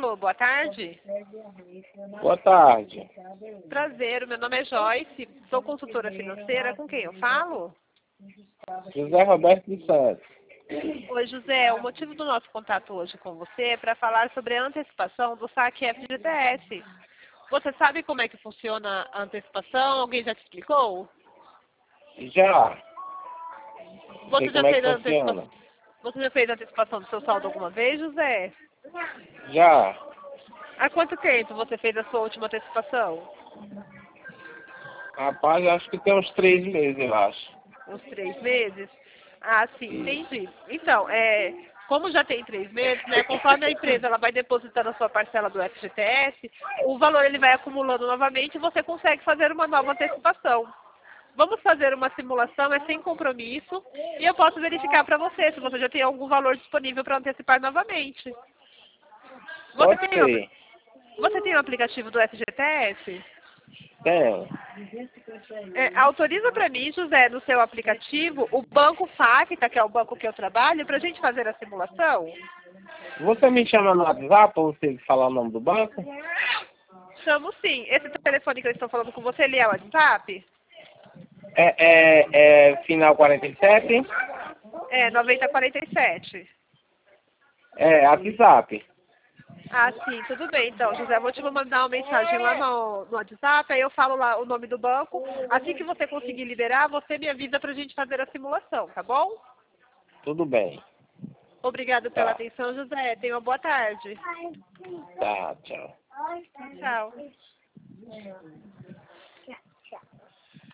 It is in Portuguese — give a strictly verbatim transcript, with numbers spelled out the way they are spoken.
Alô, boa tarde. Boa tarde. Prazer, meu nome é Joyce, sou consultora financeira. Com quem eu falo? José Roberto dos Santos. Oi, José. O motivo do nosso contato hoje com você é para falar sobre a antecipação do saque F G T S. Você sabe como é que funciona a antecipação? Alguém já te explicou? Já. Você Sei já como é que fez a antecipação? funciona. Você já fez a antecipação do seu saldo alguma vez, José? Já. Há quanto tempo você fez a sua última antecipação? Rapaz, acho que tem uns três meses, eu acho. Uns três meses? Ah, sim, entendi. Então, é, como já tem três meses, né, conforme a empresa ela vai depositando a sua parcela do F G T S, o valor ele vai acumulando novamente e você consegue fazer uma nova antecipação. Vamos fazer uma simulação, é sem compromisso, e eu posso verificar para você se você já tem algum valor disponível para antecipar novamente. Você Pode tem, o apl- ser. você tem o aplicativo do F G T S? Tem. É, autoriza para mim, José, no seu aplicativo, o Banco Facta, que é o banco que eu trabalho, para a gente fazer a simulação? Você me chama no WhatsApp para você falar o nome do banco? Chamo sim. Esse telefone que eu estou falando com você, ele é o WhatsApp? É, é, é final quarenta e sete? É, noventa quarenta e sete. É, WhatsApp. Ah, sim, tudo bem. Então, José, eu vou te mandar uma mensagem lá no, no WhatsApp, aí eu falo lá o nome do banco. Assim que você conseguir liberar, você me avisa para a gente fazer a simulação, tá bom? Tudo bem. Obrigado pela Tá. atenção, José. Tenha uma boa tarde. Tá, tchau. Tchau.